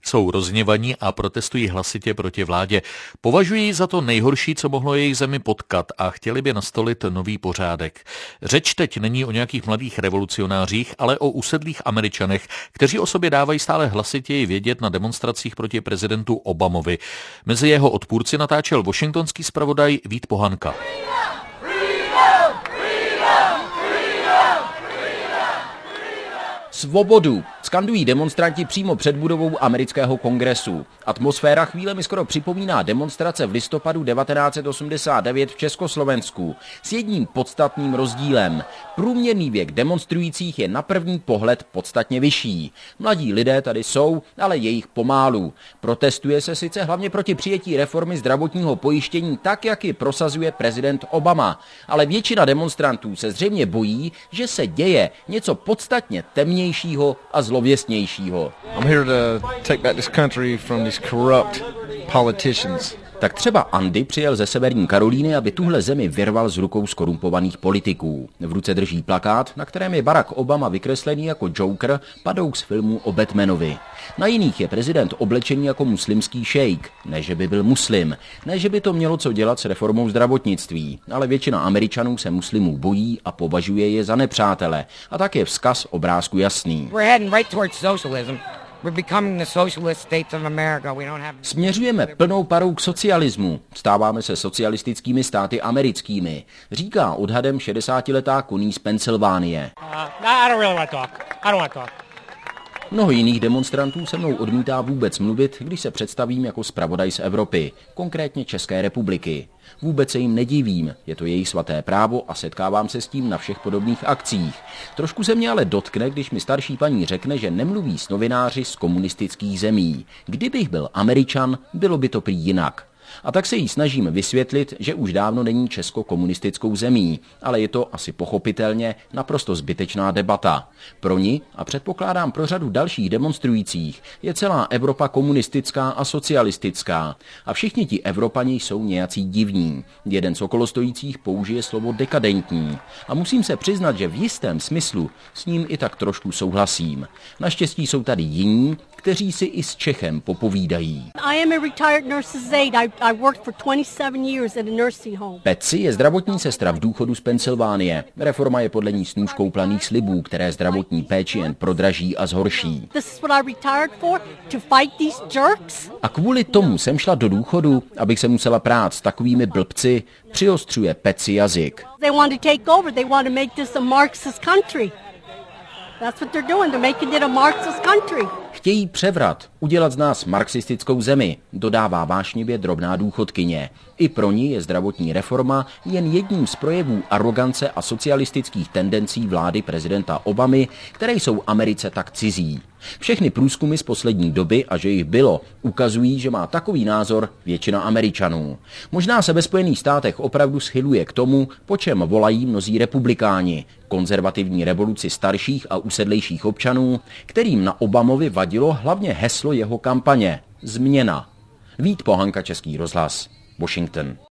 Jsou rozhněvaní a protestují hlasitě proti vládě. Považují za to nejhorší, co mohlo jejich zemi potkat a chtěli by nastolit nový pořádek. Řeč teď není o nějakých mladých revolucionářích, ale o usedlých Američanech, kteří o sobě dávají stále hlasitěji vědět na demonstracích proti prezidentu Obamovi. Mezi jeho odpůrci natáčel washingtonský zpravodaj Vít Pohanka. Svobodu skandují demonstranti přímo před budovou amerického kongresu. Atmosféra chvílemi skoro připomíná demonstrace v listopadu 1989 v Československu s jedním podstatným rozdílem. Průměrný věk demonstrujících je na první pohled podstatně vyšší. Mladí lidé tady jsou, ale je jich pomálu. Protestuje se sice hlavně proti přijetí reformy zdravotního pojištění tak, jak ji prosazuje prezident Obama, ale většina demonstrantů se zřejmě bojí, že se děje něco podstatně temnějšího a zlověstnějšího. I'm here to take back this country from these corrupt politicians. Tak třeba Andy přijel ze Severní Karolíny, aby tuhle zemi vyrval z rukou zkorumpovaných politiků. V ruce drží plakát, na kterém je Barack Obama vykreslený jako Joker, padouk z filmu o Batmanovi. Na jiných je prezident oblečený jako muslimský šejk. Ne, že by byl muslim, ne, že by to mělo co dělat s reformou zdravotnictví, ale většina Američanů se muslimů bojí a považuje je za nepřátele. A tak je vzkaz obrázku jasný. Směřujeme plnou parou k socialismu. Stáváme se socialistickými státy americkými, říká odhadem 60letá Connie z Pensylvánie. Mnoho jiných demonstrantů se mnou odmítá vůbec mluvit, když se představím jako zpravodaj z Evropy, konkrétně České republiky. Vůbec se jim nedivím, je to jejich svaté právo a setkávám se s tím na všech podobných akcích. Trošku se mě ale dotkne, když mi starší paní řekne, že nemluví s novináři z komunistických zemí. Kdybych byl Američan, bylo by to prý jinak. A tak se jí snažím vysvětlit, že už dávno není Česko komunistickou zemí, ale je to asi pochopitelně naprosto zbytečná debata. Pro ní, a předpokládám pro řadu dalších demonstrujících, je celá Evropa komunistická a socialistická. A všichni ti Evropani jsou nějací divní. Jeden z okolostojících použije slovo dekadentní. A musím se přiznat, že v jistém smyslu s ním i tak trošku souhlasím. Naštěstí jsou tady jiní, kteří si i s Čechem popovídají. Patsy je zdravotní sestra v důchodu z Pensylvánie. Reforma je podle ní snůškou planých slibů, které zdravotní péči jen prodraží a zhorší. A kvůli tomu jsem šla do důchodu, abych se musela prát s takovými blbci, přiostřuje Patsy jazyk. Chtějí převrat, udělat z nás marxistickou zemi, dodává vášnivě drobná důchodkyně. I pro ní je zdravotní reforma jen jedním z projevů arogance a socialistických tendencí vlády prezidenta Obamy, které jsou Americe tak cizí. Všechny průzkumy z poslední doby, a že jich bylo, ukazují, že má takový názor většina Američanů. Možná se ve Spojených státech opravdu schyluje k tomu, po čem volají mnozí republikáni, konzervativní revoluci starších a usedlejších občanů, kterým na Obamovi vadilo hlavně heslo jeho kampaně – změna. Vít Pohanka, Český rozhlas, Washington.